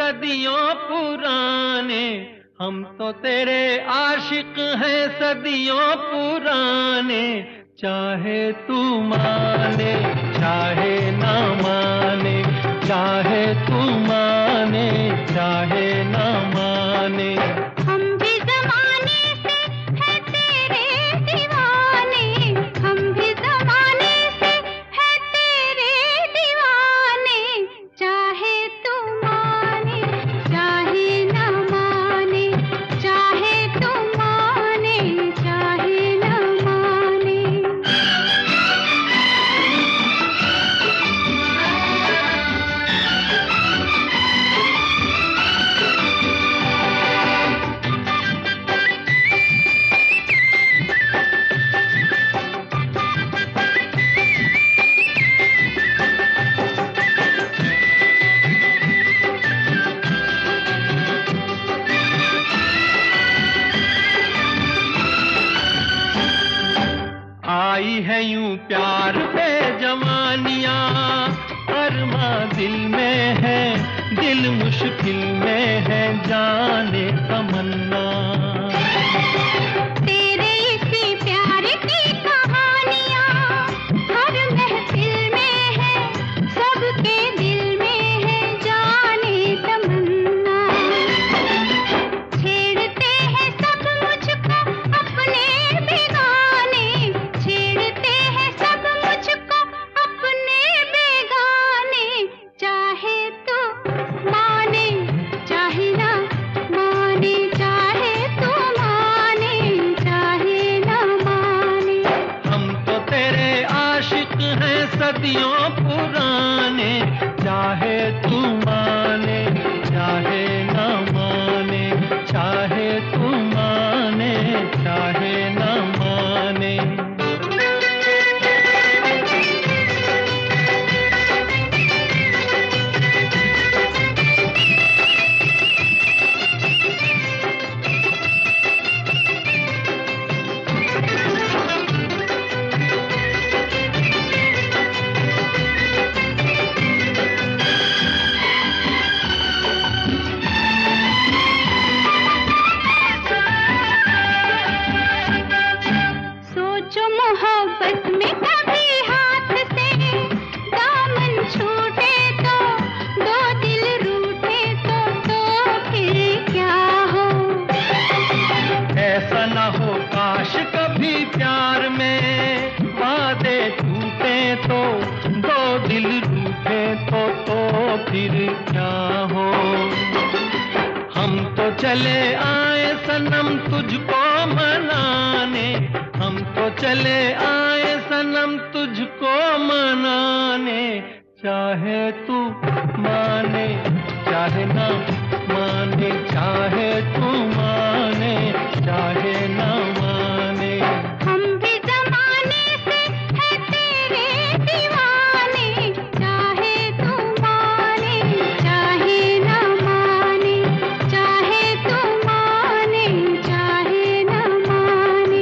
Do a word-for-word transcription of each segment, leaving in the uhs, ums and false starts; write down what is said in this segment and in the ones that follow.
सदियों पुराने, हम तो तेरे आशिक हैं सदियों पुराने। चाहे तू माने चाहे ना माने, चाहे तू माने चाहे ना माने, हम भी ज़माने से हैं तेरे दीवाने, हम भी ज़माने से हैं तेरे दीवाने। चाहे तू माने चाहे ना माने, चाहे तू माने चाहे ना माने। आई है यूं प्यार पे जवानियां, अरमा दिल में है, दिल मुश्किल में है, जाने तमन्ना। तेरे इसी प्यार की कहानियाँ हर महफिल में है, सबके दिल में है, जाने तमन्ना। छेड़ते हैं सब मुझको अपने बेगाने, छेड़ते हैं सब मुझको अपने बेगाने। चाहे तो माने चाहे ना माने, चाहे तो माने चाहे ना माने। हम तो तेरे आशिक हैं सदियों पुराने। चाहे तू माने चाहे ना माने, चाहे तू माने चाहे ना माने। सोचो मोहब्बत में कभी हाथ से दामन छूटे तो, दो दिल रूठे तो, तो फिर क्या हो। ऐसा ना हो काश कभी प्यार में वादे टूटे तो, दो दिल रूठे तो, तो फिर क्या हो। हम तो चले आए सनम तुझको मनाने, हम तो चले आए सनम तुझको मनाने। चाहे तू माने चाहे ना माने, चाहे तू माने चाहे ना माने। हम भी ज़माने से हैं तेरे दीवाने, चाहे तू माने चाहे ना माने, चाहे तू माने चाहे ना माने।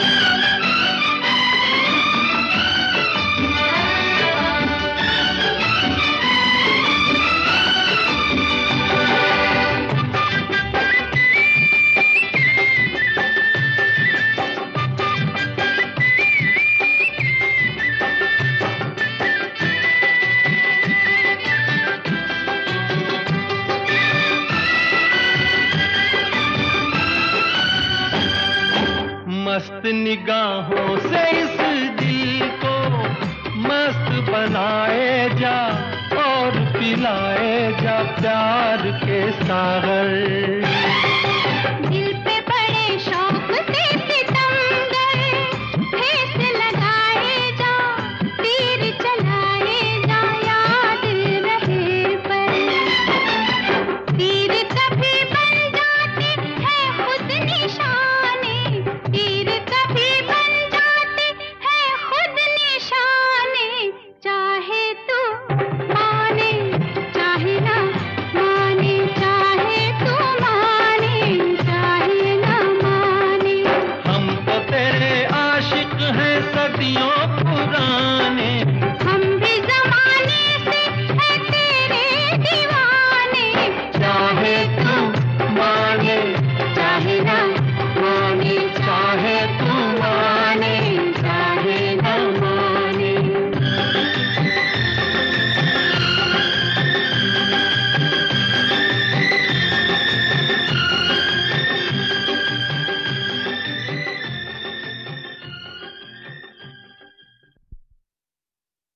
मस्त निगाहों से इस दिल को मस्त बनाए जा, और पिलाए जा प्यार के सागर। दिल पे बड़े शौक से सितमगर ठेस लगाए जा, तीर चलाए जा, याद रहे पर। तीर कभी बन जाते हैं खुद निशाने, तीर कभी बन जाते हैं खुद निशाने। चाहे तू माने चाहे ना माने, चाहे तू माने चाहे ना माने। हम तो तेरे आशिक हैं सदियों